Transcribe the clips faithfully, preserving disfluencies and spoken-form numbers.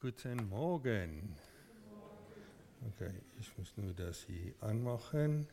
Guten Morgen. Okay, ich muss nur das hier anmachen.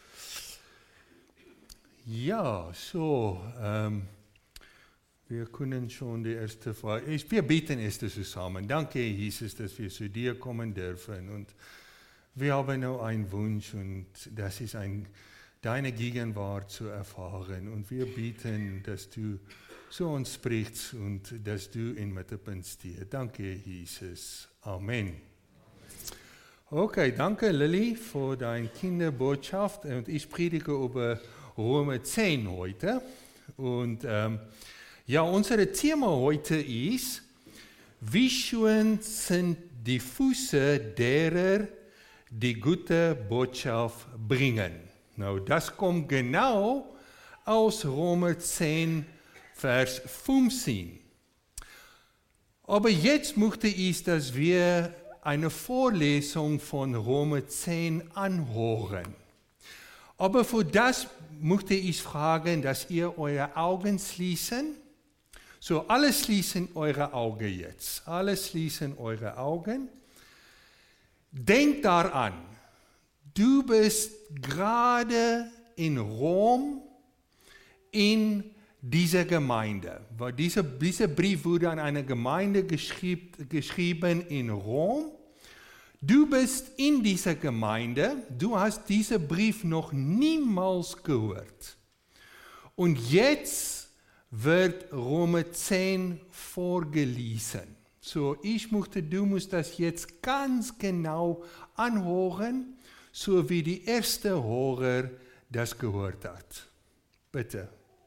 Ja, so, ähm, wir können schon die erste Frage. Ich, wir beten erst zusammen. Danke, Jesus, dass wir zu dir kommen dürfen. Und wir haben noch einen Wunsch, und das ist ein, deine Gegenwart zu erfahren. Und wir beten, dass du zu uns sprichst und dass du in Mittelpunkt stehst. Danke, Jesus. Amen. Okay, danke Lilly für deine Kinderbotschaft. Und ich predige über Römer zehn heute. Und ähm, ja, unser Thema heute ist, wie schön sind die Füße derer, die gute Botschaft bringen. Nou, das kommt genau aus Römer zehn, Vers fünfzehn. Aber jetzt möchte ich, dass wir eine Vorlesung von Römer zehn anhören. Aber für das möchte ich fragen, dass ihr eure Augen schließen. So, alle schließen eure Augen jetzt. Alle schließen eure Augen. Denkt daran, du bist gerade in Rom, in dieser Gemeinde. Weil dieser, dieser Brief wurde an eine Gemeinde geschrieb, geschrieben in Rom. Du bist in dieser Gemeinde, du hast diesen Brief noch niemals gehört. Und jetzt wird Römer zehn vorgelesen. So, ich möchte, du musst das jetzt ganz genau anhören, so wie die erste Hörer das gehört hat. Bitte.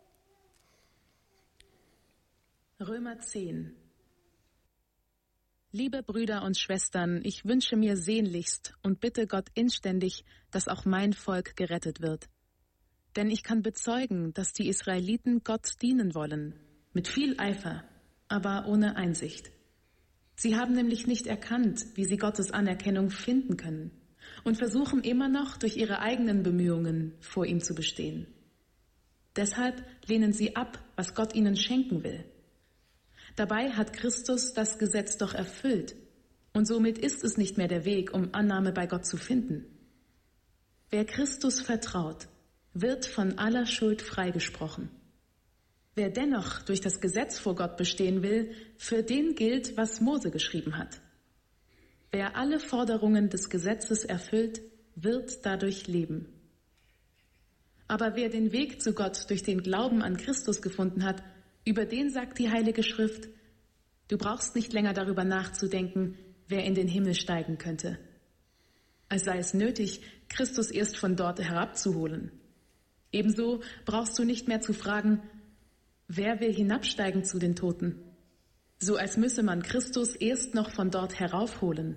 Römer zehn. Liebe Brüder und Schwestern, ich wünsche mir sehnlichst und bitte Gott inständig, dass auch mein Volk gerettet wird. Denn ich kann bezeugen, dass die Israeliten Gott dienen wollen, mit viel Eifer, aber ohne Einsicht. Sie haben nämlich nicht erkannt, wie sie Gottes Anerkennung finden können und versuchen immer noch durch ihre eigenen Bemühungen vor ihm zu bestehen. Deshalb lehnen sie ab, was Gott ihnen schenken will. Dabei hat Christus das Gesetz doch erfüllt und somit ist es nicht mehr der Weg, um Annahme bei Gott zu finden. Wer Christus vertraut, wird von aller Schuld freigesprochen. Wer dennoch durch das Gesetz vor Gott bestehen will, für den gilt, was Mose geschrieben hat. Wer alle Forderungen des Gesetzes erfüllt, wird dadurch leben. Aber wer den Weg zu Gott durch den Glauben an Christus gefunden hat, über den sagt die Heilige Schrift, du brauchst nicht länger darüber nachzudenken, wer in den Himmel steigen könnte. Als sei es nötig, Christus erst von dort herabzuholen. Ebenso brauchst du nicht mehr zu fragen, wer will hinabsteigen zu den Toten? So als müsse man Christus erst noch von dort heraufholen.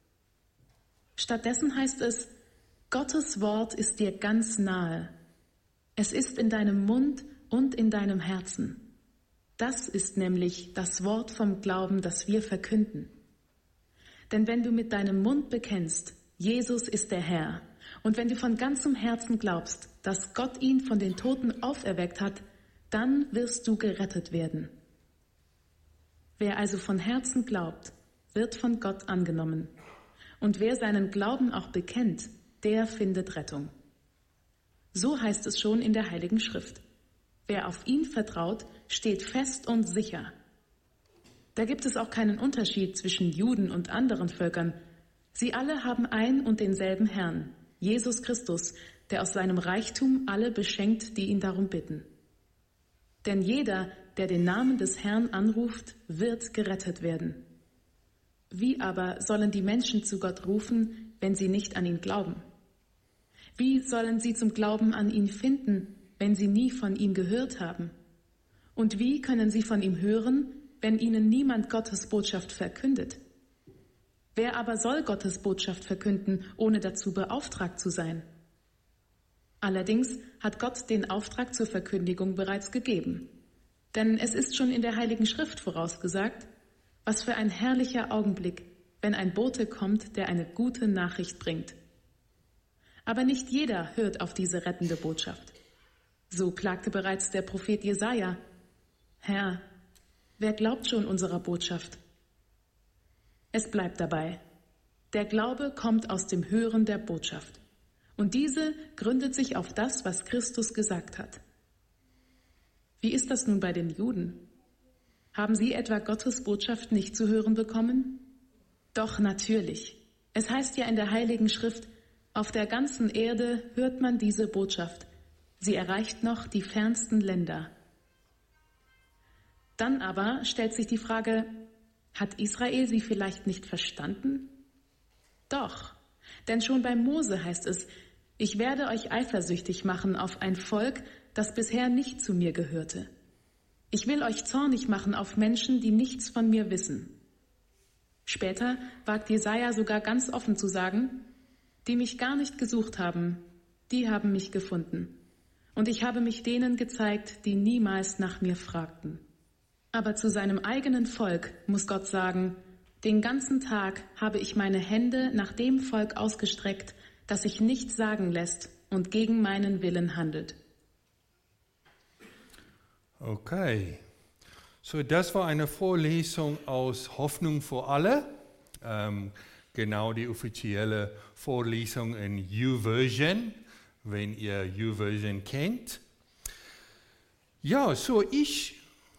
Stattdessen heißt es, Gottes Wort ist dir ganz nahe. Es ist in deinem Mund und in deinem Herzen. Das ist nämlich das Wort vom Glauben, das wir verkünden. Denn wenn du mit deinem Mund bekennst, Jesus ist der Herr, und wenn du von ganzem Herzen glaubst, dass Gott ihn von den Toten auferweckt hat, dann wirst du gerettet werden. Wer also von Herzen glaubt, wird von Gott angenommen. Und wer seinen Glauben auch bekennt, der findet Rettung. So heißt es schon in der Heiligen Schrift. Wer auf ihn vertraut, steht fest und sicher. Da gibt es auch keinen Unterschied zwischen Juden und anderen Völkern. Sie alle haben ein und denselben Herrn, Jesus Christus, der aus seinem Reichtum alle beschenkt, die ihn darum bitten. Denn jeder, der den Namen des Herrn anruft, wird gerettet werden. Wie aber sollen die Menschen zu Gott rufen, wenn sie nicht an ihn glauben? Wie sollen sie zum Glauben an ihn finden, wenn sie nie von ihm gehört haben? Und wie können sie von ihm hören, wenn ihnen niemand Gottes Botschaft verkündet? Wer aber soll Gottes Botschaft verkünden, ohne dazu beauftragt zu sein? Allerdings hat Gott den Auftrag zur Verkündigung bereits gegeben. Denn es ist schon in der Heiligen Schrift vorausgesagt, was für ein herrlicher Augenblick, wenn ein Bote kommt, der eine gute Nachricht bringt. Aber nicht jeder hört auf diese rettende Botschaft. So klagte bereits der Prophet Jesaja: Herr, wer glaubt schon unserer Botschaft? Es bleibt dabei. Der Glaube kommt aus dem Hören der Botschaft. Und diese gründet sich auf das, was Christus gesagt hat. Wie ist das nun bei den Juden? Haben sie etwa Gottes Botschaft nicht zu hören bekommen? Doch natürlich. Es heißt ja in der Heiligen Schrift, auf der ganzen Erde hört man diese Botschaft. Sie erreicht noch die fernsten Länder. Dann aber stellt sich die Frage, hat Israel sie vielleicht nicht verstanden? Doch, denn schon bei Mose heißt es, ich werde euch eifersüchtig machen auf ein Volk, das bisher nicht zu mir gehörte. Ich will euch zornig machen auf Menschen, die nichts von mir wissen. Später wagt Jesaja sogar ganz offen zu sagen, die mich gar nicht gesucht haben, die haben mich gefunden. Und ich habe mich denen gezeigt, die niemals nach mir fragten. Aber zu seinem eigenen Volk muss Gott sagen, den ganzen Tag habe ich meine Hände nach dem Volk ausgestreckt, das sich nichts sagen lässt und gegen meinen Willen handelt. Okay, so das war eine Vorlesung aus Hoffnung für alle, ähm, genau die offizielle Vorlesung in YouVersion, wenn ihr YouVersion kennt. Ja, so ich,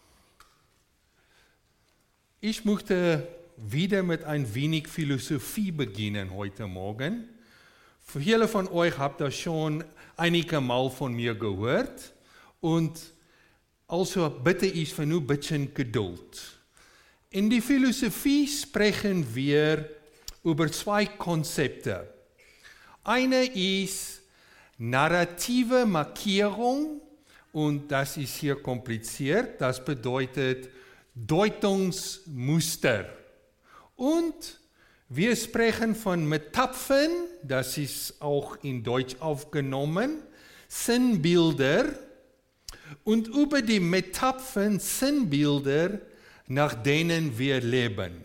ich möchte wieder mit ein wenig Philosophie beginnen heute Morgen. Viele von euch habt das schon einige Mal von mir gehört und also bitte ich für nur ein bisschen Geduld. In die Philosophie sprechen wir über zwei Konzepte. Eine ist narrative Markierung und das ist hier kompliziert. Das bedeutet Deutungsmuster. Und wir sprechen von Metaphern, das ist auch in Deutsch aufgenommen, Sinnbilder. Und über die Metaphern, Sinnbilder, nach denen wir leben.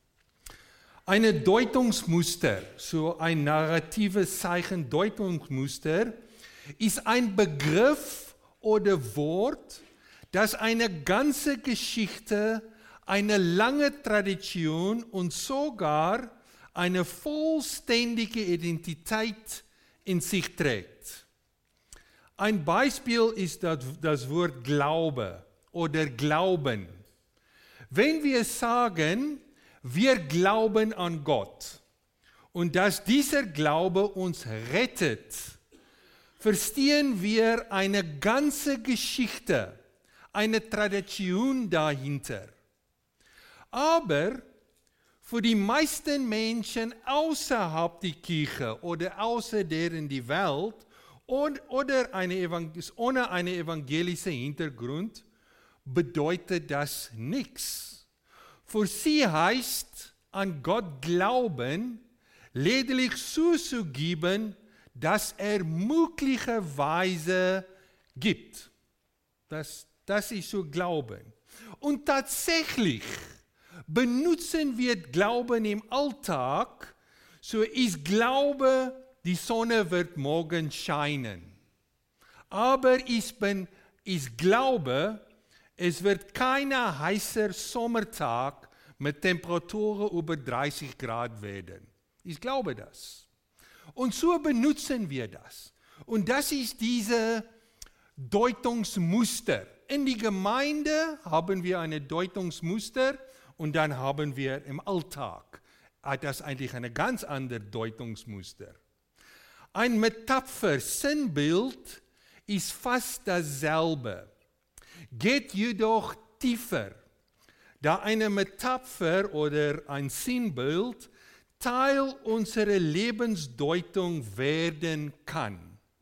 Eine Deutungsmuster, so ein narratives Zeichen Deutungsmuster, ist ein Begriff oder Wort, das eine ganze Geschichte, eine lange Tradition und sogar eine vollständige Identität in sich trägt. Ein Beispiel ist das, das Wort Glaube oder Glauben. Wenn wir sagen, wir glauben an Gott und dass dieser Glaube uns rettet, verstehen wir eine ganze Geschichte, eine Tradition dahinter. Aber für die meisten Menschen außerhalb der Kirche oder außer deren die Welt Und, oder eine, ohne einen evangelischen Hintergrund bedeutet das nichts. Für sie heißt an Gott glauben, lediglich zuzugeben, dass er möglicherweise gibt. Das, das ist so Glauben. Und tatsächlich benutzen wir Glauben im Alltag, so ist Glaube, die Sonne wird morgen scheinen. Aber ich, bin, ich glaube, es wird kein heißer Sommertag mit Temperaturen über dreißig Grad werden. Ich glaube das. Und so benutzen wir das. Und das ist diese Deutungsmuster. In die Gemeinde haben wir eine Deutungsmuster und dann haben wir im Alltag das eigentlich eine ganz andere Deutungsmuster. Ein Metapher, Sinnbild, ist fast dasselbe, geht jedoch tiefer, da eine Metapher oder ein Sinnbild Teil unserer Lebensdeutung werden kann.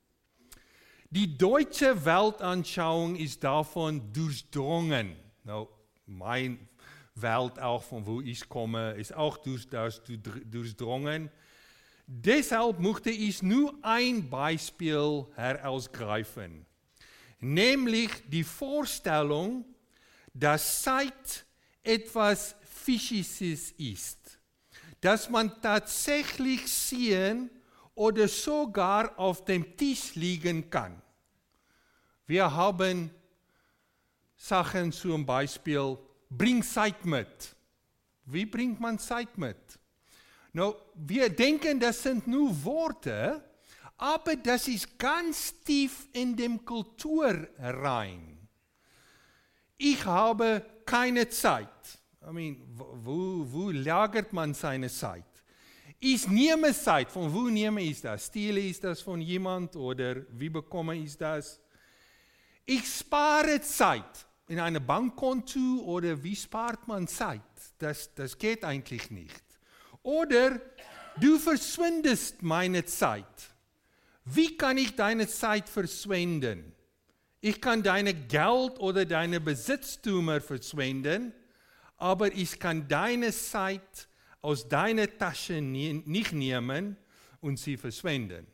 Die deutsche Weltanschauung ist davon durchdrungen. Nou, meine Welt auch, von wo ich komme, ist auch durch das durchdrungen. Deshalb möchte ich nur ein Beispiel herausgreifen, nämlich die Vorstellung, dass Zeit etwas Physisches ist, dass man tatsächlich sehen oder sogar auf dem Tisch liegen kann. Wir haben Sachen zum Beispiel, bring Zeit mit. Wie bringt man Zeit mit? Nou, wir denken, das sind nur Worte, aber das ist ganz tief in dem Kultur rein. Ich habe keine Zeit. I mean, wo, wo lagert man seine Zeit? Ich nehme Zeit. Von wo nehme ich das? Stehle ich das von jemand oder wie bekomme ich das? Ich spare Zeit in einem Bankkonto oder wie spart man Zeit? Das, das geht eigentlich nicht. Oder du verschwendest meine Zeit. Wie kann ich deine Zeit verschwenden? Ich kann deine Geld oder deine Besitztümer verschwenden, aber ich kann deine Zeit aus deiner Tasche nie, nicht nehmen und sie verschwenden.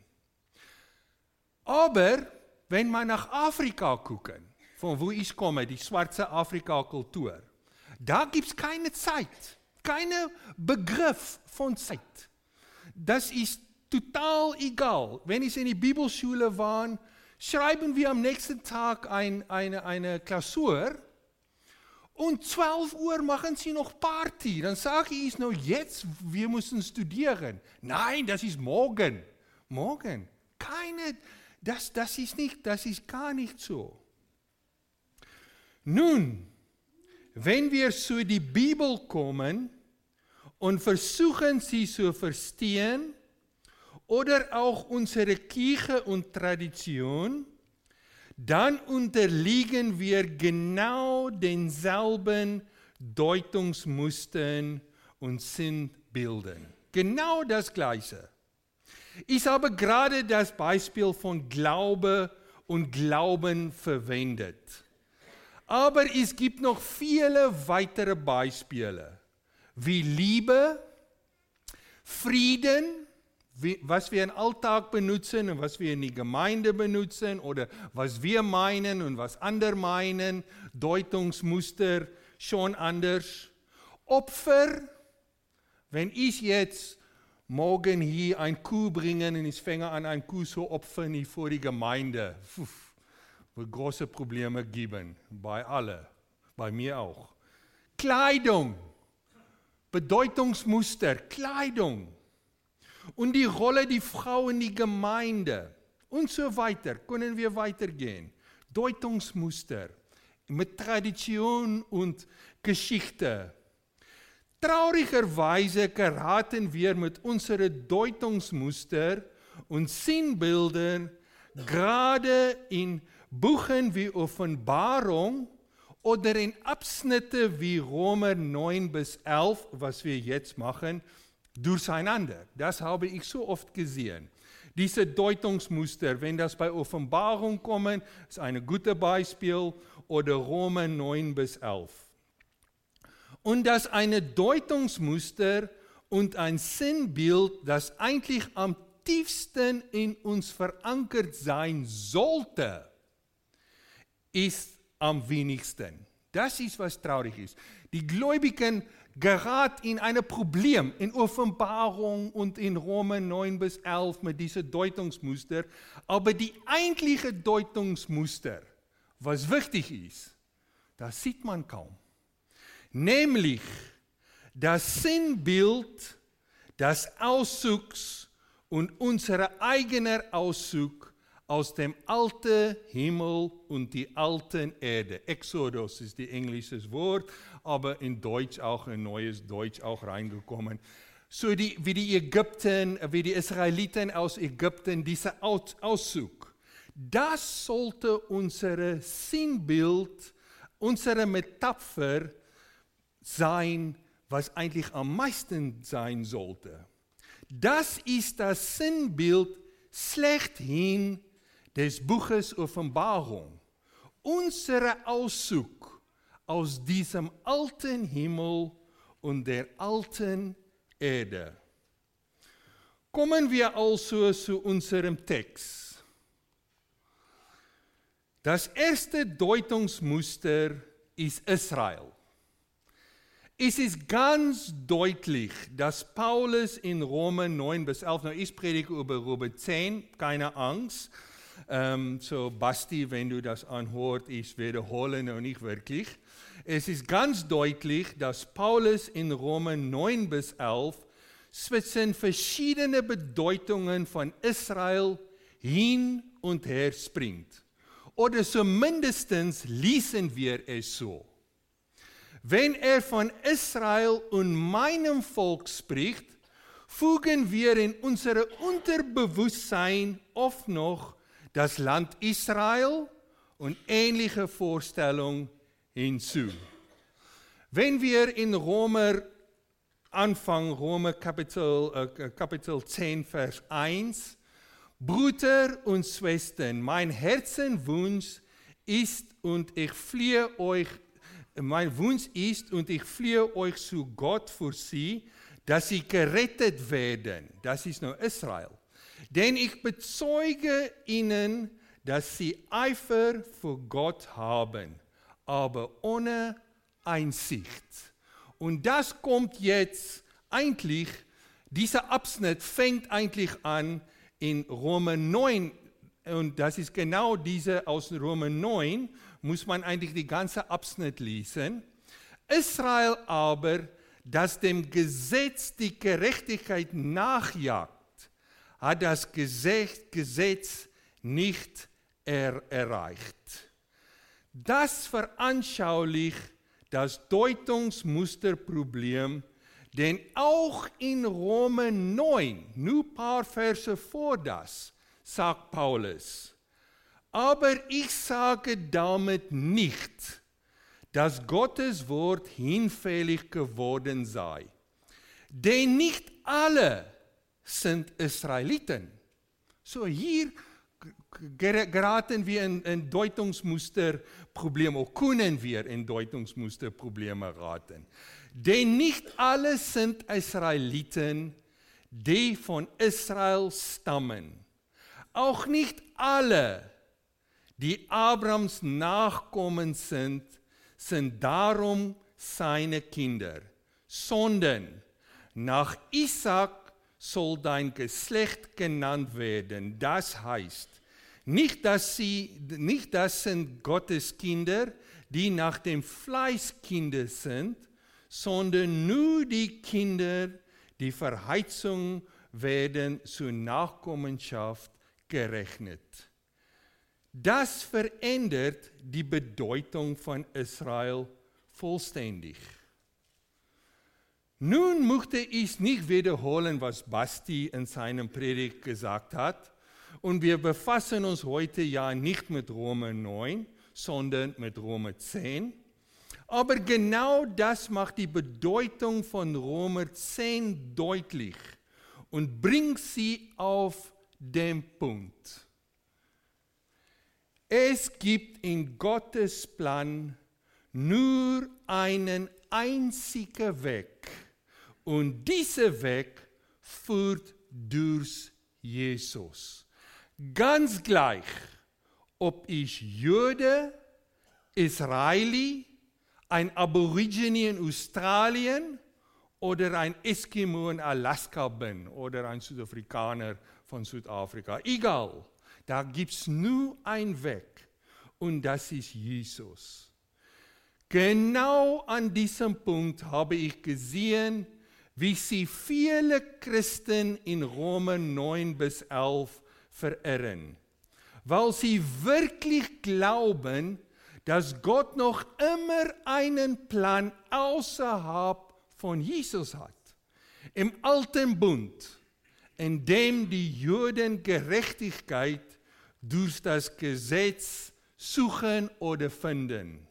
Aber wenn wir nach Afrika gucken, von wo ich komme, die schwarze Afrika-Kultur, da gibt es keine Zeit, keinen Begriff von Zeit. Das ist total egal. Wenn ich in die Bibelschule war, schreiben wir am nächsten Tag ein, eine, eine Klausur und zwölf Uhr machen sie noch Party. Dann sage ich noch jetzt, wir müssen studieren. Nein, das ist morgen. Morgen. Keine, das, das ist nicht, das ist gar nicht so. Nun, wenn wir zu die Bibel kommen und versuchen, sie zu verstehen, oder auch unsere Kirche und Tradition, dann unterliegen wir genau denselben Deutungsmustern und Sinnbildern. Genau das Gleiche. Ich habe gerade das Beispiel von Glaube und Glauben verwendet. Aber es gibt noch viele weitere Beispiele, wie Liebe, Frieden, was wir im Alltag benutzen und was wir in die Gemeinde benutzen oder was wir meinen und was andere meinen, Deutungsmuster schon anders. Opfer, wenn ich jetzt morgen hier ein Kuh bringe und ich fange an, ein Kuh zu opfern vor die Gemeinde, Puff, wird große Probleme geben, bei allen, bei mir auch. Kleidung, Bedeutungsmuster, Kleidung. Und die Rolle der Frau in die Gemeinde und so weiter, können wir weitergehen. Deutungsmuster mit Tradition und Geschichte. Traurigerweise geraten wir mit unseren Deutungsmuster und Sinnbildern gerade in Büchern wie Offenbarung oder in Abschnitte wie Römer neun bis elf, was wir jetzt machen, durcheinander. Das habe ich so oft gesehen. Diese Deutungsmuster, wenn das bei Offenbarung kommen, ist ein gutes Beispiel, oder Römer neun bis elf. Und das eine Deutungsmuster und ein Sinnbild, das eigentlich am tiefsten in uns verankert sein sollte, ist am wenigsten. Das ist, was traurig ist. Die Gläubigen geraten in ein Problem, in Offenbarung und in Römer neun bis elf mit diesen Deutungsmuster. Aber die eigentliche Deutungsmuster, was wichtig ist, das sieht man kaum. Nämlich das Sinnbild des Auszugs und unser eigener Auszug aus dem alten Himmel und die alten Erde. Exodus ist die englische Wort, aber in Deutsch auch ein neues Deutsch auch reingekommen. So die, wie die Ägypten, wie die Israeliten aus Ägypten, dieser Auszug. Das sollte unser Sinnbild, unsere Metapher sein, was eigentlich am meisten sein sollte. Das ist das Sinnbild schlechthin des Buches Offenbarung. Unser Auszug aus diesem alten Himmel und der alten Erde. Kommen wir also zu unserem Text. Das erste Deutungsmuster ist Israel. Es ist ganz deutlich, dass Paulus in Römer neun bis elf, nou ich predige über Römer zehn, keine Angst. Um, so Basti, wenn du das anhört, ich wiederhole noch nicht wirklich. Es ist ganz deutlich, dass Paulus in Römer neun bis elf zwischen verschiedene Bedeutungen von Israel hin und her springt. Oder zumindest lesen wir es so. Wenn er von Israel und meinem Volk spricht, fügen wir in unser Unterbewusstsein oft noch das Land Israel und ähnliche Vorstellungen hinzu. Wenn wir in Römer anfangen, Römer Kapitel, äh, Kapitel zehn, Vers eins, Brüder und Schwestern, mein Herzenwunsch ist und ich fliehe euch, mein Wunsch ist und ich fliehe euch zu Gott für sie, dass sie gerettet werden. Das ist nur Israel. Denn ich bezeuge ihnen, dass sie Eifer für Gott haben, aber ohne Einsicht. Und das kommt jetzt eigentlich, dieser Abschnitt fängt eigentlich an in Römer neun. Und das ist genau diese aus Römer neun, muss man eigentlich die ganze Abschnitt lesen. Israel aber, das dem Gesetz die Gerechtigkeit nachjagt, hat das Gesetz nicht er erreicht. Das veranschaulicht das Deutungsmusterproblem, denn auch in Römer neun, nur ein paar Verse vor das, sagt Paulus, aber ich sage damit nicht, dass Gottes Wort hinfällig geworden sei. Denn nicht alle sind Israeliten. So hier geraten wir in ein Deutungsmusterproblem, oder können wir in Deutungsmusterprobleme geraten. Denn nicht alle sind Israeliten, die von Israel stammen. Auch nicht alle, die Abrahams Nachkommen sind, sind darum seine Kinder, sondern nach Isaac soll dein Geschlecht genannt werden. Das heißt, nicht, dass sie, nicht das sind Gottes Kinder, die nach dem Fleisch Kinder sind, sondern nur die Kinder, die Verheißung werden zur Nachkommenschaft gerechnet. Das verändert die Bedeutung von Israel vollständig. Nun möchte ich nicht wiederholen, was Basti in seinem Predigt gesagt hat. Und wir befassen uns heute ja nicht mit Römer neun, sondern mit Römer zehn. Aber genau das macht die Bedeutung von Römer zehn deutlich und bringt sie auf den Punkt. Es gibt in Gottes Plan nur einen einzigen Weg. Und dieser Weg führt durch Jesus. Ganz gleich, ob ich Jude, Israeli, ein Aborigine in Australien oder ein Eskimo in Alaska bin oder ein Südafrikaner von Südafrika. Egal, da gibt es nur einen Weg und das ist Jesus. Genau an diesem Punkt habe ich gesehen, wie sie viele Christen in Römer neun bis elf verirren, weil sie wirklich glauben, dass Gott noch immer einen Plan außerhalb von Jesus hat. Im Alten Bund, in dem die Juden Gerechtigkeit durch das Gesetz suchen oder finden.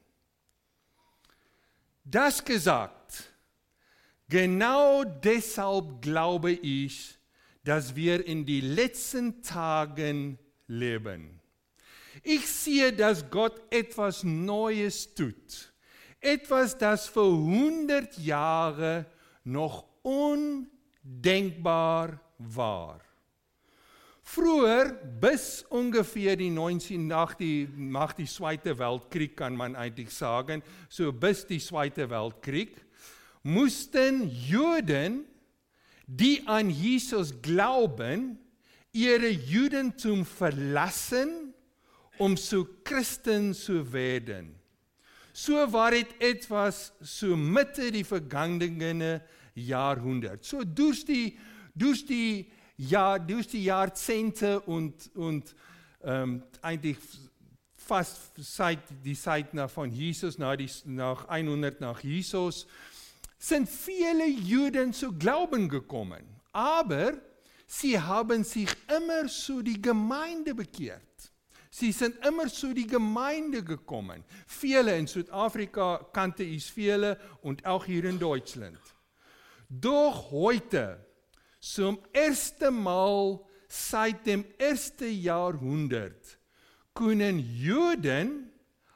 Das gesagt, genau deshalb glaube ich, dass wir in die letzten Tagen leben. Ich sehe, dass Gott etwas Neues tut. Etwas, das vor hundert Jahren noch undenkbar war. Früher, bis ungefähr die neunzehn, nach, die, nach dem Zweiten Weltkrieg, kann man eigentlich sagen, so bis der Zweite Weltkrieg, mussten Juden, die an Jesus glauben, ihre Judentum verlassen, um zu Christen zu werden. So war het etwas so Mitte die vergangene Jahrhundert. So durch die, durch die, Jahr, durch die Jahrzehnte und, und ähm, eigentlich fast seit die Zeit nach von Jesus, nach, die, nach hundert nach Jesus, sind viele Juden zu Glauben gekommen. Aber sie haben sich immer zu die Gemeinde bekehrt. Sie sind immer zu die Gemeinde gekommen. Viele in Südafrika kannte ich viele und auch hier in Deutschland. Doch heute, zum ersten Mal seit dem ersten Jahrhundert, können Juden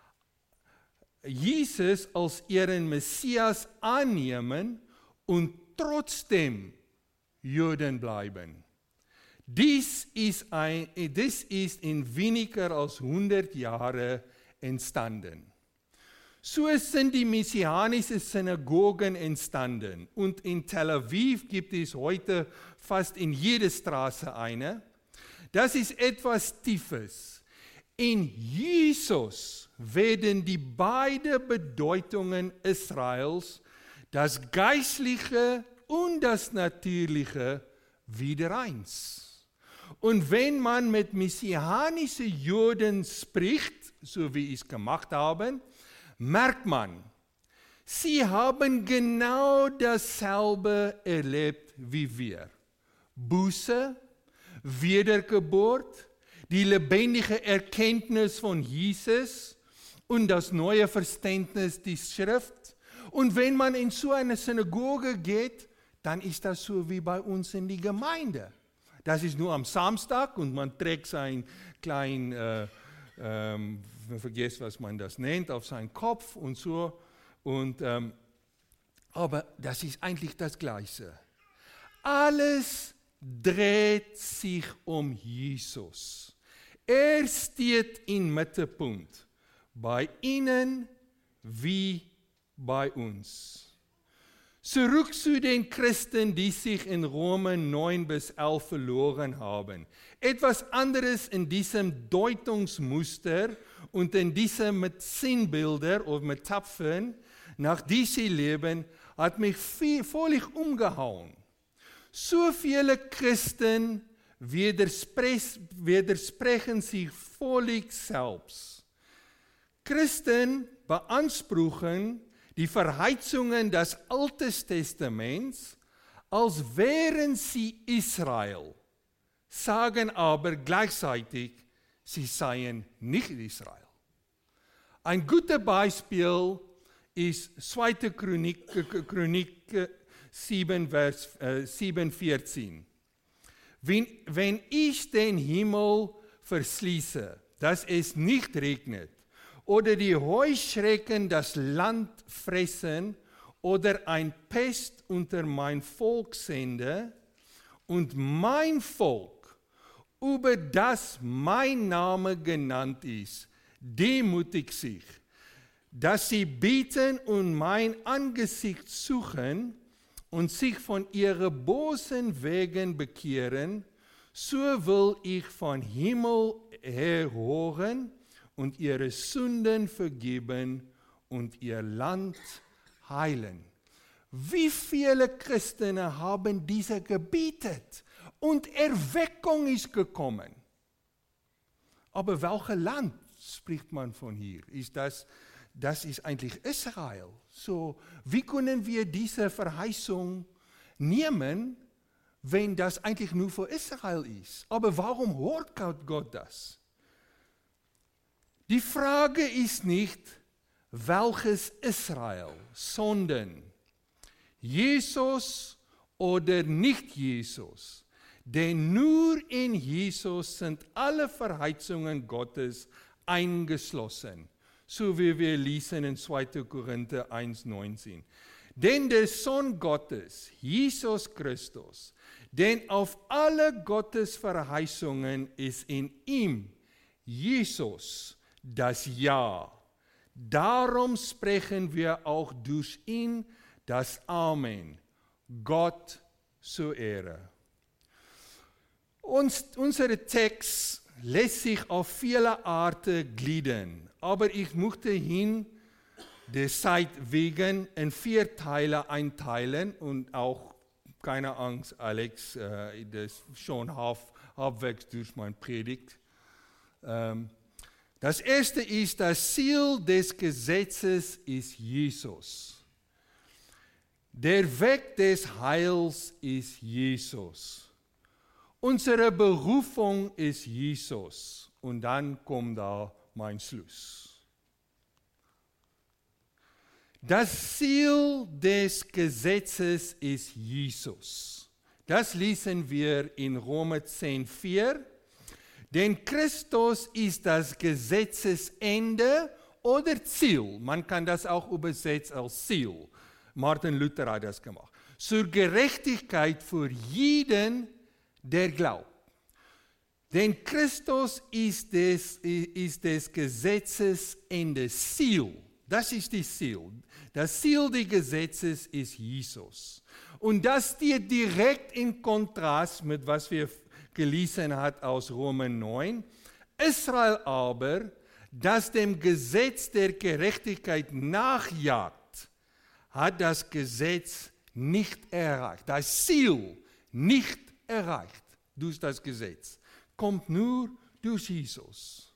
Jesus als ihren Messias annehmen und trotzdem Juden bleiben. Dies ist, ein, dies ist in weniger als hundert Jahren entstanden. So sind die messianischen Synagogen entstanden und in Tel Aviv gibt es heute fast in jeder Straße eine. Das ist etwas Tiefes. In Jesus werden die beiden Bedeutungen Israels, das Geistliche und das Natürliche, wieder eins. Und wenn man mit messianischen Juden spricht, so wie ich es gemacht habe, merkt man, sie haben genau dasselbe erlebt wie wir. Buße, Wiedergeburt, die lebendige Erkenntnis von Jesus und das neue Verständnis der Schrift. Und wenn man in so eine Synagoge geht, dann ist das so wie bei uns in die Gemeinde. Das ist nur am Samstag und man trägt sein klein, äh, ähm, man vergisst, was man das nennt, auf seinen Kopf und so. Und, ähm, aber das ist eigentlich das Gleiche. Alles dreht sich um Jesus. Er steht im Mittelpunkt, bei ihnen wie bei uns. Zurück zu den Christen, die sich in Römer neun bis elf verloren haben. Etwas anderes in diesem Deutungsmuster und in diesem mit Sinnbilder oder Metaphern, nach die sie leben, hat mich viel, völlig umgehauen. So viele Christen widerspre- widersprechen sich völlig selbst. Christen beanspruchen die Verheißungen des Alten Testaments, als wären sie Israel, sagen aber gleichzeitig, sie seien nicht Israel. Ein gutes Beispiel ist zweite Chronik, Chronik sieben, Vers äh, sieben, vierzehn. Wenn, wenn ich den Himmel verschließe, dass es nicht regnet, oder die Heuschrecken das Land fressen oder ein Pest unter mein Volk sende und mein Volk, über das mein Name genannt ist, demütigt sich, dass sie beten und mein Angesicht suchen und sich von ihren bösen Wegen bekehren, so will ich von Himmel her hören und ihre Sünden vergeben und ihr Land heilen. Wie viele Christen haben diese gebietet und Erweckung ist gekommen. Aber welches Land spricht man von hier? Ist das, das ist eigentlich Israel. So, wie können wir diese Verheißung nehmen, wenn das eigentlich nur für Israel ist? Aber warum hört Gott das? Die Frage ist nicht, welches Israel, sondern Jesus oder nicht Jesus. Denn nur in Jesus sind alle Verheißungen Gottes eingeschlossen, so wie wir lesen in zweite Korinther eins neunzehn. Denn der Sohn Gottes, Jesus Christus, denn auf alle Gottes Verheißungen ist in ihm, Jesus, das Ja. Darum sprechen wir auch durch ihn das Amen. Gott zur Ehre. Uns, unser Text lässt sich auf viele Arten gliedern, aber ich möchte ihn der Zeit wegen in vier Teile einteilen und auch, keine Angst, Alex, äh, das ist schon halb, halbwegs durch mein Predigt. Ähm, das erste ist, das Ziel des Gesetzes ist Jesus. Der Weg des Heils ist Jesus. Unsere Berufung ist Jesus. Und dann kommt da mein Schluss. Das Ziel des Gesetzes ist Jesus. Das lesen wir in Römer zehn vier. Denn Christus ist das Gesetzesende oder Ziel. Man kann das auch übersetzen als Ziel. Martin Luther hat das gemacht. Zur Gerechtigkeit für jeden, der glaubt. Denn Christus ist des, ist des Gesetzesende Ziel. Das ist das Ziel. Das Ziel des Gesetzes ist Jesus. Und das steht direkt in Kontrast mit was wir gelesen haben aus Römer neun. Israel aber, das dem Gesetz der Gerechtigkeit nachjagt, hat das Gesetz nicht erreicht. Das Ziel nicht erreicht durch das Gesetz. Kommt nur durch Jesus.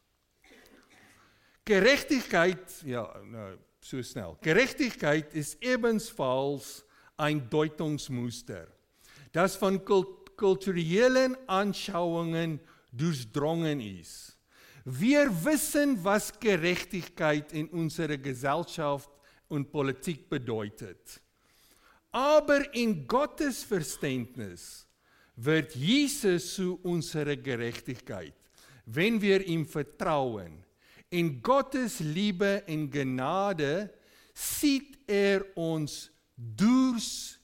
Gerechtigkeit, ja, so schnell. Gerechtigkeit ist ebenfalls ein Deutungsmuster, das von kulturellen Anschauungen durchdrungen ist. Wir wissen, was Gerechtigkeit in unserer Gesellschaft und Politik bedeutet. Aber in Gottes Verständnis wird Jesus zu unserer Gerechtigkeit, wenn wir ihm vertrauen. In Gottes Liebe und Gnade sieht er uns durch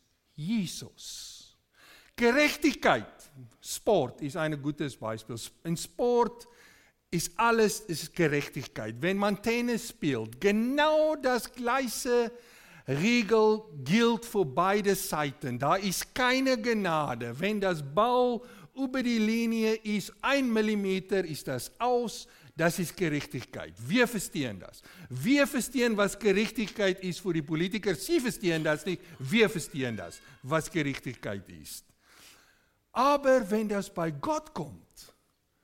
Jesus. Gerechtigkeit, Sport ist ein gutes Beispiel. In Sport ist alles ist Gerechtigkeit. Wenn man Tennis spielt, genau das gleiche Regel gilt für beide Seiten. Da ist keine Gnade. Wenn das Ball über die Linie ist, ein Millimeter, ist das aus. Das ist Gerechtigkeit. Wir verstehen das. Wir verstehen, was Gerechtigkeit ist für die Politiker. Sie verstehen das nicht. Wir verstehen das, was Gerechtigkeit ist. Aber wenn das bei Gott kommt,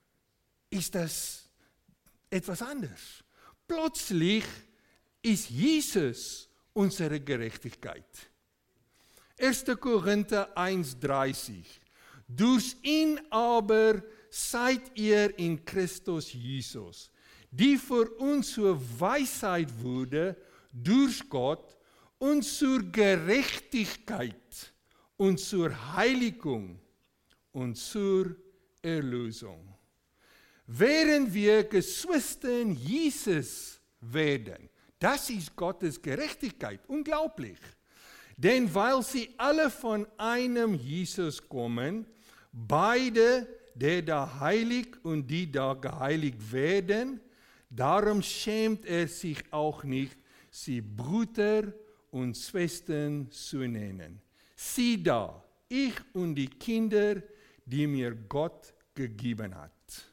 ist das etwas anderes. Plötzlich ist Jesus unsere Gerechtigkeit. erster Korinther eins dreißig. Durch ihn aber seid ihr in Christus Jesus, die für uns zur Weisheit wurde durch Gott und zur Gerechtigkeit und zur Heiligung und zur Erlösung. Während wir Geschwister Jesus werden, das ist Gottes Gerechtigkeit, unglaublich. Denn weil sie alle von einem Jesus kommen, beide, der da heilig und die da geheiligt werden, darum schämt er sich auch nicht, sie Brüder und Schwestern zu nennen. Sieh da, ich und die Kinder, die mir Gott gegeben hat.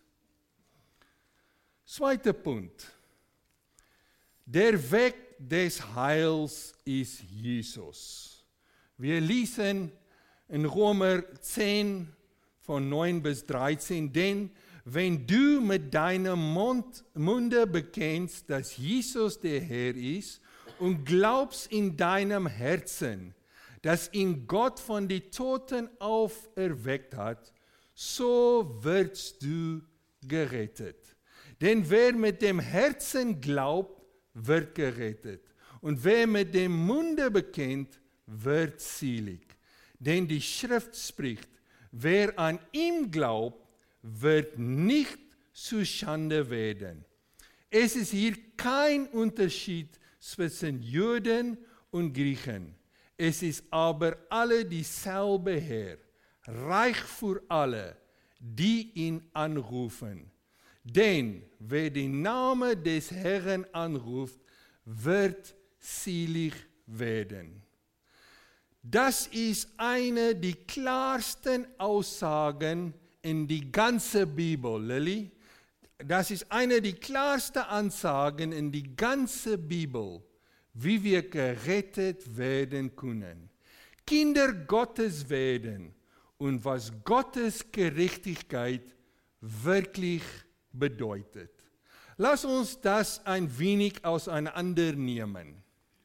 Zweiter Punkt. Der Weg des Heils ist Jesus. Wir lesen in Römer zehn, von neun bis dreizehn, denn wenn du mit deinem Mund, Munde bekennst, dass Jesus der Herr ist und glaubst in deinem Herzen, dass ihn Gott von den Toten auferweckt hat, so wirst du gerettet. Denn wer mit dem Herzen glaubt, wird gerettet. Und wer mit dem Munde bekennt, wird selig. Denn die Schrift spricht, wer an ihm glaubt, wird nicht zu Schande werden. Es ist hier kein Unterschied zwischen Juden und Griechen. Es ist aber alle dieselbe Herr, reich für alle, die ihn anrufen. Denn wer den Namen des Herrn anruft, wird selig werden. Das ist eine der klarsten Aussagen in die ganze Bibel, Lilly. Das ist eine der klarsten Ansagen in die ganze Bibel. wie wir gerettet werden können, Kinder Gottes werden und was Gottes Gerechtigkeit wirklich bedeutet. Lass uns das ein wenig auseinandernehmen.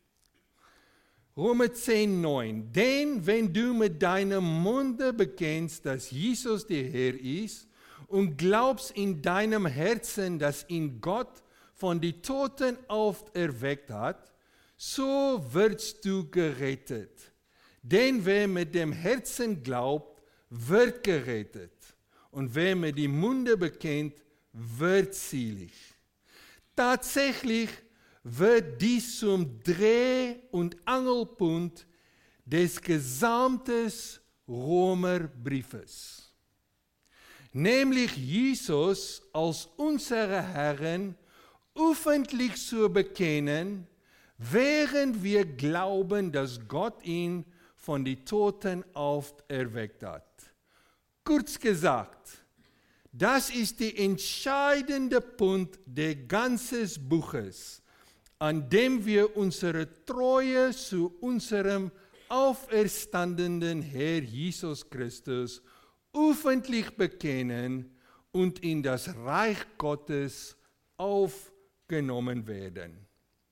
Römer zehn, neun. Denn wenn du mit deinem Munde bekennst, dass Jesus der Herr ist und glaubst in deinem Herzen, dass ihn Gott von den Toten auferweckt hat, so wirst du gerettet. Denn wer mit dem Herzen glaubt, wird gerettet. Und wer mit dem Munde bekennt, wird selig. Tatsächlich wird dies zum Dreh- und Angelpunkt des gesamten Römerbriefes. Nämlich Jesus als unsere Herren öffentlich zu bekennen, während wir glauben, dass Gott ihn von den Toten auferweckt hat. Kurz gesagt, das ist der entscheidende Punkt des ganzen Buches, an dem wir unsere Treue zu unserem auferstandenen Herr Jesus Christus öffentlich bekennen und in das Reich Gottes aufgenommen werden.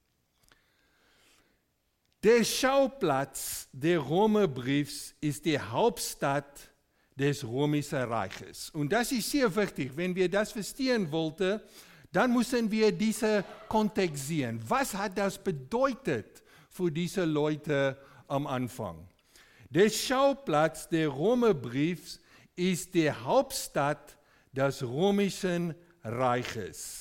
Der Schauplatz des Römerbriefs ist die Hauptstadt des Römischen Reiches. Und das ist sehr wichtig. Wenn wir das verstehen wollten, dann müssen wir diesen Kontext sehen. Was hat das bedeutet für diese Leute am Anfang? Der Schauplatz des Römerbriefs ist die Hauptstadt des Römischen Reiches.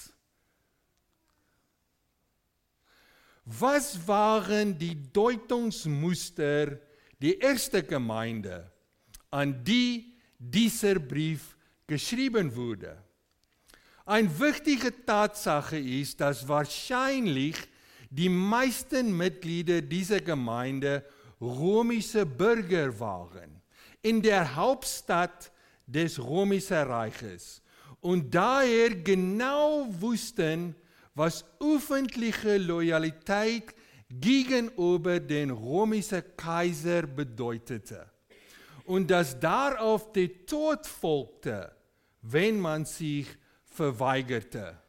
Was waren die Deutungsmuster der ersten Gemeinde, an die dieser Brief geschrieben wurde? Eine wichtige Tatsache ist, dass wahrscheinlich die meisten Mitglieder dieser Gemeinde römische Bürger waren, in der Hauptstadt des Römischen Reiches und daher genau wussten, was öffentliche Loyalität gegenüber dem römischen Kaiser bedeutete. Und dass darauf der Tod folgte, wenn man sich verweigerte.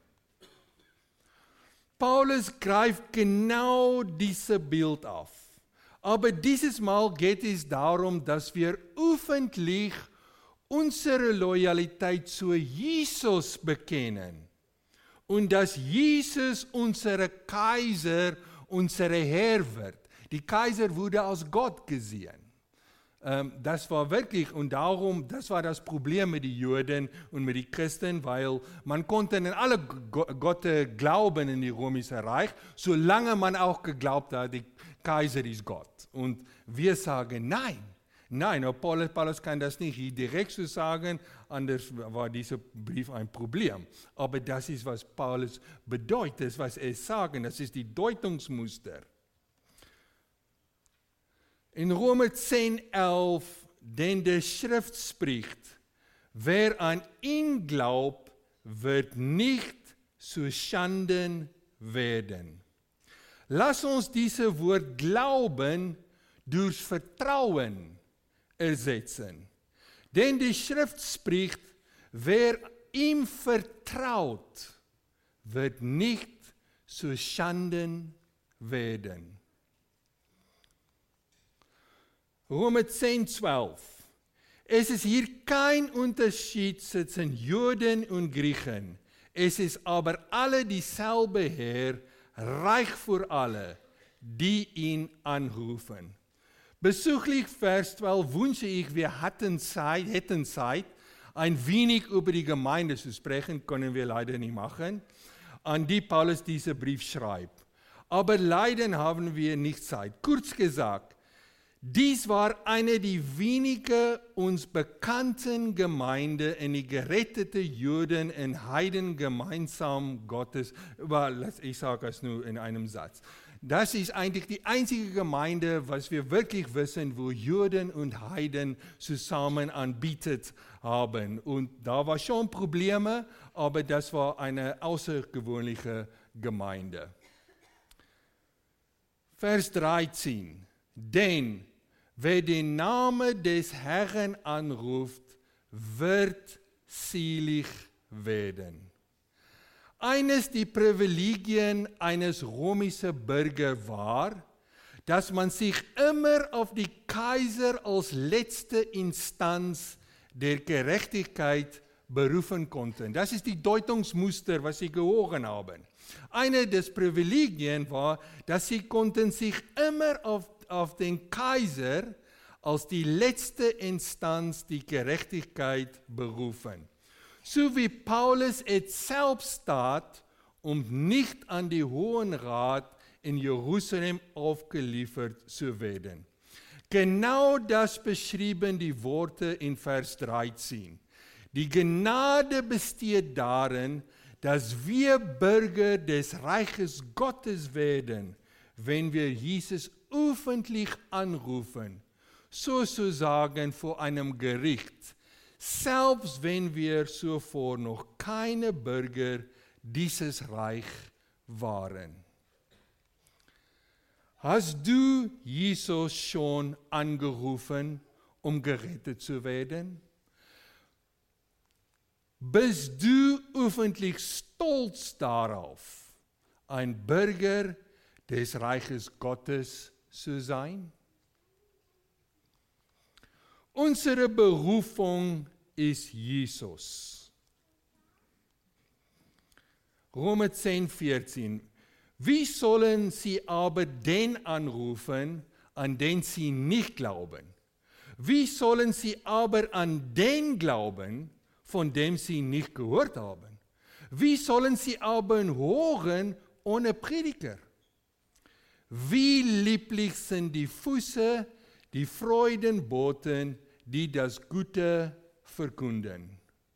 Paulus greift genau dieses Bild auf. Aber dieses Mal geht es darum, dass wir öffentlich unsere Loyalität zu Jesus bekennen. Und dass Jesus unser Kaiser, unser Herr wird. Die Kaiser wurde als Gott gesehen. Ähm, das war wirklich, und darum, das war das Problem mit den Juden und mit den Christen, weil man konnte in alle Gott glauben in das Römische Reich, solange man auch geglaubt hat, der Kaiser ist Gott. Und wir sagen nein. Nein, Paulus, Paulus kann das nicht direkt so sagen, anders war dieser Brief ein Problem. Aber das ist, was Paulus bedeutet, was er sagt, das ist die Deutungsmuster. In Römer zehn, elf, denn der Schrift spricht, wer an ihn glaubt, wird nicht zu Schanden werden. Lass uns dieses Wort Glauben durch Vertrauen ersetzen. Denn die Schrift spricht, wer ihm vertraut, wird nicht zu Schanden werden. Römer zehn, zwölf. Es ist hier kein Unterschied zwischen Juden und Griechen. Es ist aber alle dieselbe Herr, reich für alle, die ihn anrufen. Bezüglich Vers zwölf wünsche ich, wir hatten Zeit, hätten Zeit, ein wenig über die Gemeinde zu sprechen, können wir leider nicht machen, an die Paulus diesen Brief schreibt. Aber leider haben wir nicht Zeit. Kurz gesagt, dies war eine der wenigen uns bekannten Gemeinden in die gerettete Juden und Heiden gemeinsam Gottes. Ich sage es nur in einem Satz. Das ist eigentlich die einzige Gemeinde, was wir wirklich wissen, wo Juden und Heiden zusammen anbietet haben. Und da war schon Probleme, aber das war eine außergewöhnliche Gemeinde. Vers dreizehn. Denn wer den Namen des Herrn anruft, wird selig werden. Eines der Privilegien eines römischen Bürgers war, dass man sich immer auf die Kaiser als letzte Instanz der Gerechtigkeit berufen konnte. Das ist die Deutungsmuster, was sie gehört haben. Eine des Privilegien war, dass sie konnten sich immer auf, auf den Kaiser als die letzte Instanz die Gerechtigkeit berufen. So wie Paulus es selbst tat, um nicht an die Hohen Rat in Jerusalem aufgeliefert zu werden. Genau das beschrieben die Worte in Vers dreizehn. Die Gnade besteht darin, dass wir Bürger des Reiches Gottes werden, wenn wir Jesus öffentlich anrufen, sozusagen vor einem Gericht, selbst wenn wir zuvor noch keine Bürger dieses Reich waren. Hast du Jesus schon angerufen, um gerettet zu werden? Bist du öffentlich stolz darauf, ein Bürger des Reiches Gottes zu sein? Unsere Berufung ist Jesus. Römer zehn, vierzehn. Wie sollen sie aber den anrufen, an den sie nicht glauben? Wie sollen sie aber an den glauben, von dem sie nicht gehört haben? Wie sollen sie aber hören ohne Prediger? Wie lieblich sind die Füße, die Freudenboten, die das Gute verkünden.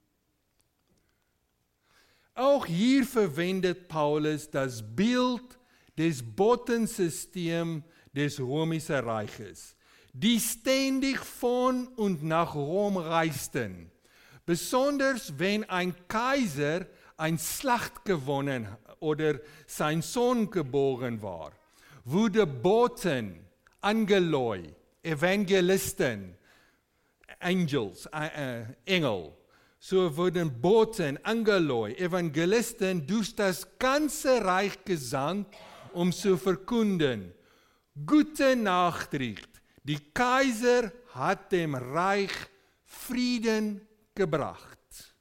Auch hier verwendet Paulus das Bild des Botensystems des Römischen Reiches, die ständig von und nach Rom reisten. Besonders wenn ein Kaiser eine Schlacht gewonnen oder sein Sohn geboren war, wurde Boten, Angeloi, Evangelisten, Angels, äh, Engel, so wurden Boten, Angeloi, Evangelisten durch das ganze Reich gesandt, um zu verkünden. Gute Nachricht, die Kaiser hat dem Reich Frieden gebracht.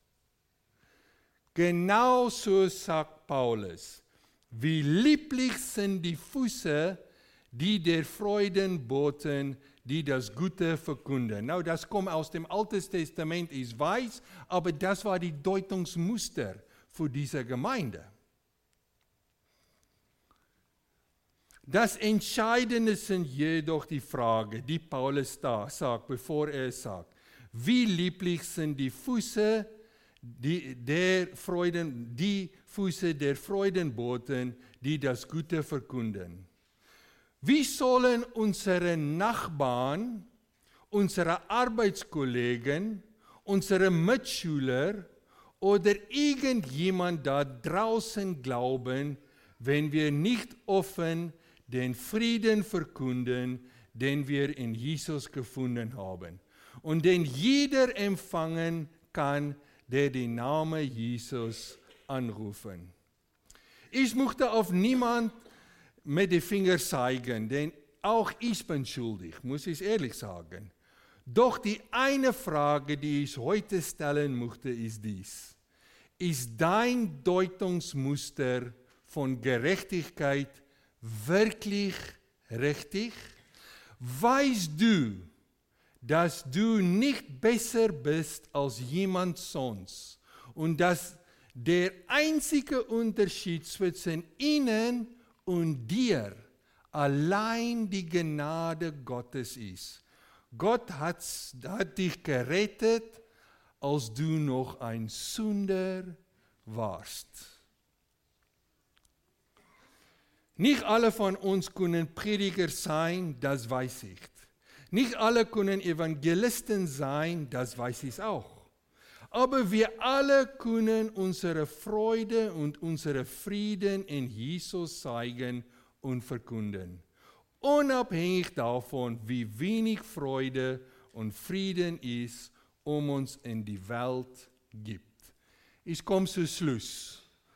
Genau so sagt Paulus, wie lieblich sind die Füße, die der Freudenboten, die das Gute verkünden. Nou, das kommt aus dem Alten Testament, ich weiß, aber das war die Deutungsmuster für diese Gemeinde. Das Entscheidende sind jedoch die Frage, die Paulus da sagt, bevor er sagt, wie lieblich sind die Füße die, der Freuden, die Füße der Freudenboten, die das Gute verkünden. Wie sollen unsere Nachbarn, unsere Arbeitskollegen, unsere Mitschüler oder irgendjemand da draußen glauben, wenn wir nicht offen den Frieden verkünden, den wir in Jesus gefunden haben und den jeder empfangen kann, der den Namen Jesus anrufen. Ich möchte auf niemand mit dem Finger zeigen, denn auch ich bin schuldig, muss ich ehrlich sagen. Doch die eine Frage, die ich heute stellen möchte, ist dies. Ist dein Deutungsmuster von Gerechtigkeit wirklich richtig? Weißt du, dass du nicht besser bist als jemand sonst und dass der einzige Unterschied zwischen ihnen und dir allein die Gnade Gottes ist? Gott hat, hat dich gerettet, als du noch ein Sünder warst. Nicht alle von uns können Prediger sein, das weiß ich. Nicht alle können Evangelisten sein, das weiß ich auch. Aber wir alle können unsere Freude und unseren Frieden in Jesus zeigen und verkünden. unabhängig davon, wie wenig Freude und Frieden es um uns in die Welt gibt. Ich komme zum Schluss.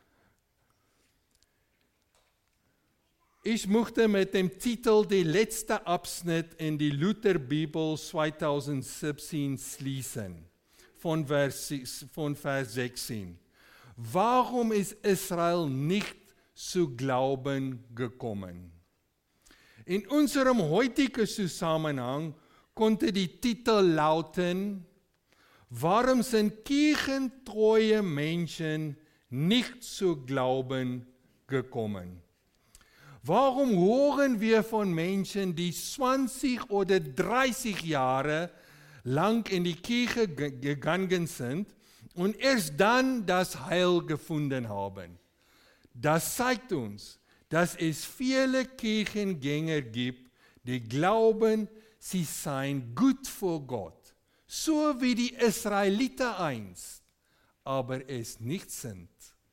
Ich möchte mit dem Titel die letzte Abschnitt in die Lutherbibel zwanzig siebzehn schließen, von Vers, von Vers sechzehn. Warum ist Israel nicht zu Glauben gekommen? In unserem heutigen Zusammenhang konnte die Titel lauten, warum sind kirchentreue Menschen nicht zu Glauben gekommen? Warum hören wir von Menschen, die zwanzig oder dreißig Jahre lang in die Kirche gegangen sind und erst dann das Heil gefunden haben? Das zeigt uns, dass es viele Kirchengänger gibt, die glauben, sie seien gut vor Gott, so wie die Israeliter einst, aber es nicht sind.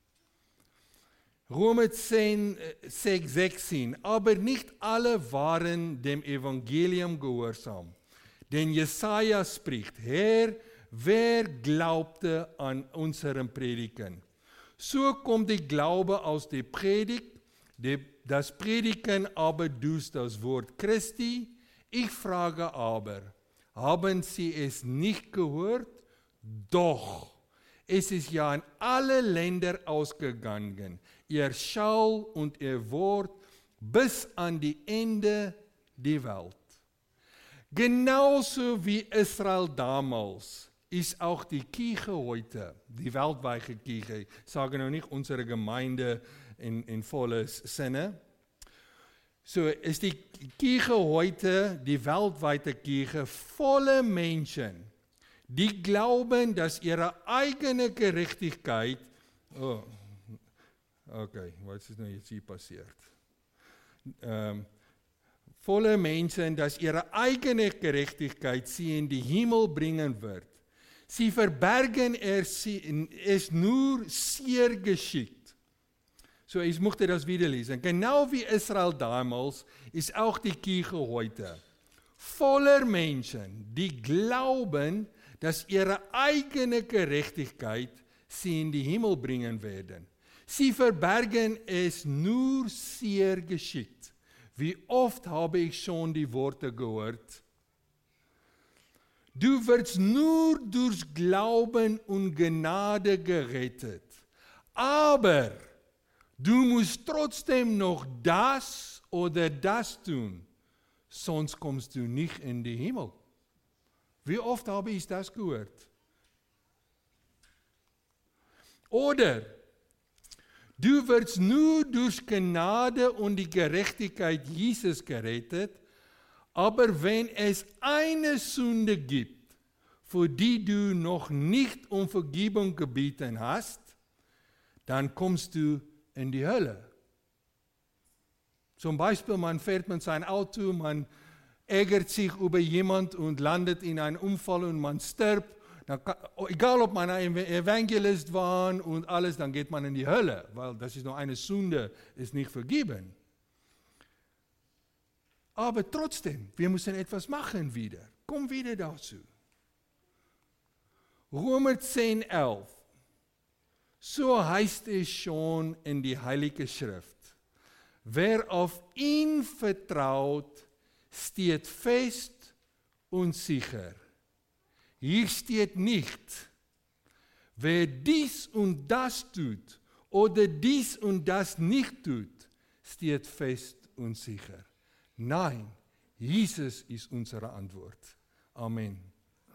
Römer zehn, sechzehn. Aber nicht alle waren dem Evangelium gehorsam. Denn Jesaja spricht, Herr, wer glaubte an unseren Predigen? So kommt der Glaube aus der Predigt, das Predigen aber durch das Wort Christi. Ich frage aber, haben Sie es nicht gehört? Doch, es ist ja in alle Länder ausgegangen, ihr Schall und ihr Wort bis an die Ende der Welt. Genauso wie Israel damals ist auch die Kirche heute, die weltweite Kirche, ich sage noch nicht unsere Gemeinde in, in voller Sinne, so ist die Kirche heute, die weltweite Kirche, voller Menschen, die glauben, dass ihre eigene Gerechtigkeit, oh, okay, was ist denn jetzt hier passiert? Ähm, voller Menschen, dass ihre eigene Gerechtigkeit sie in die Himmel bringen wird. Sie verbergen es nur sehr geschickt. So, ich möchte das wieder lesen. Genau wie Israel damals ist auch die Kirche heute voller Menschen, die glauben, dass ihre eigene Gerechtigkeit sie in die Himmel bringen werden. Sie verbergen es nur sehr geschickt. Wie oft habe ich schon die Worte gehört? Du wirst nur durch Glauben und Gnade gerettet. Aber du musst trotzdem noch das oder das tun, sonst kommst du nicht in den Himmel. Wie oft habe ich das gehört? Oder du wirst nur durch Gnade und die Gerechtigkeit Jesus gerettet, aber wenn es eine Sünde gibt, für die du noch nicht um Vergebung gebeten hast, dann kommst du in die Hölle. Zum Beispiel, man fährt mit seinem Auto, man ärgert sich über jemand und landet in einem Unfall und man stirbt. Dann kann, egal, ob man ein Evangelist war und alles, dann geht man in die Hölle, weil das ist noch eine Sünde, ist nicht vergeben. Aber trotzdem, wir müssen etwas machen wieder. Komm wieder dazu. Römer zehn, elf. So heißt es schon in die Heilige Schrift. Wer auf ihn vertraut, steht fest und sicher. Hier steht nicht, wer dies und das tut oder dies und das nicht tut, steht fest und sicher. Nein, Jesus ist unsere Antwort. Amen.